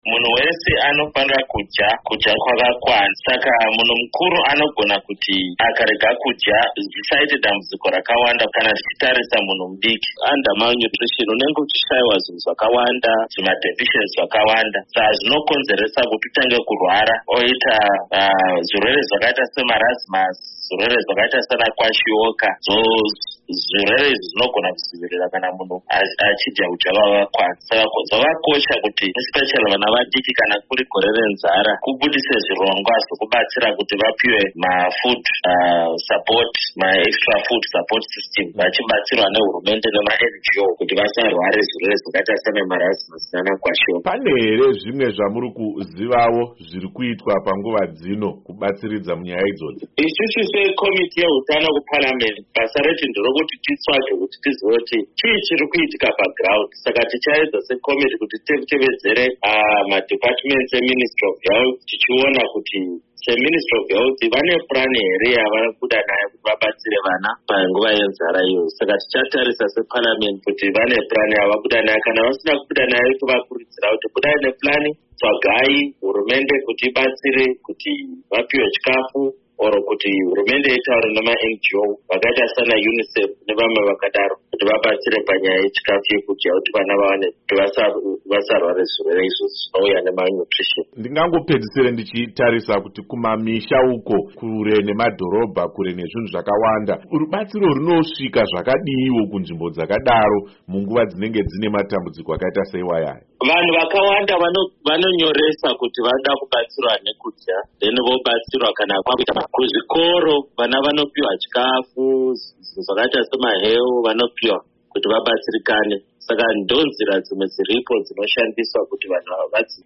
Munhu wese anofanira kudya kwakakwana. Saka munhu mukuru anogona kuti akarega kudya zvisaite dambudziko rakawanda kana tichitarisa munhu mudiki. Under malnutrition unenge uchishayiwa zvinhu zvakawanda, zvimadeficiency zvakawanda. Saka zvinokonzeresa kuti utange kurwara, oita zvirwere zvakaita semarasmus, zvirwere zvakaita sana kwashioka. Zvirwere izvi zvinogona kudzivirira kana munhu achidya kudya kwakakwana. Saka zvakakosha kuti especially vana vadiki kana kuri gore renzara kubudise zvirongwa zvekubatsira kuti vapiwe mafood support, extra food support system, vachibatsirwa nehurumende nema-NGO kuti vasarware zvirwere zvakaita semarasmus nana kwashioka. Pane here zvimwe zvamuri kuzivawo zviri kuitwa panguva dzino kubatsiridza munyaya idzodzo? Isusu sekomiti yeutano kuparliament basa retu nderokuti titsvage kuti tizive kuti chii chiri kuitika paground. Saka tichaedza sekomiti kuti tevedzere madepartments eMinistry of Health tichiona kuti seMinistry of Health vane plan here yavanobuda nayo kuti vabatsire vana panguva yenzara iyo. Saka tichatarisa separliament kuti vane plan yavabuda nayo. Kana vasina kubuda nayo tovakurudzira kuti budai neplan, tsvagai hurumende kuti ibatsire kuti vapiwe chikafu, oro kuti hurumende itaure nema-NGO vakaita sana UNICEF nevamwe vakadaro kuti vabatsire panyaya yechikafu yekudya kuti vana vawane kuti vasarware zvirwere izvozvo zvinouya nemalnutrition. Ndingangopedzisire ndichitarisa kuti kumamisha uko kure nemadhorobha, kure nezvinhu zvakawanda, rubatsiro runosvika zvakadiwo kunzvimbo dzakadaro munguva dzinenge dzine matambudziko akaita seiwayaya? Vanhu vakawanda vanonyoresa kuti vada kubatsirwa nekudya, then vobatsirwa kana kwakuita kuzvikoro vana vanopiwa chikafu, zvakaita semahewu vanopiwa kuti vabatsirikane. Saka ndonzira dzimwe dziripo dzinoshandiswa kuti vanhu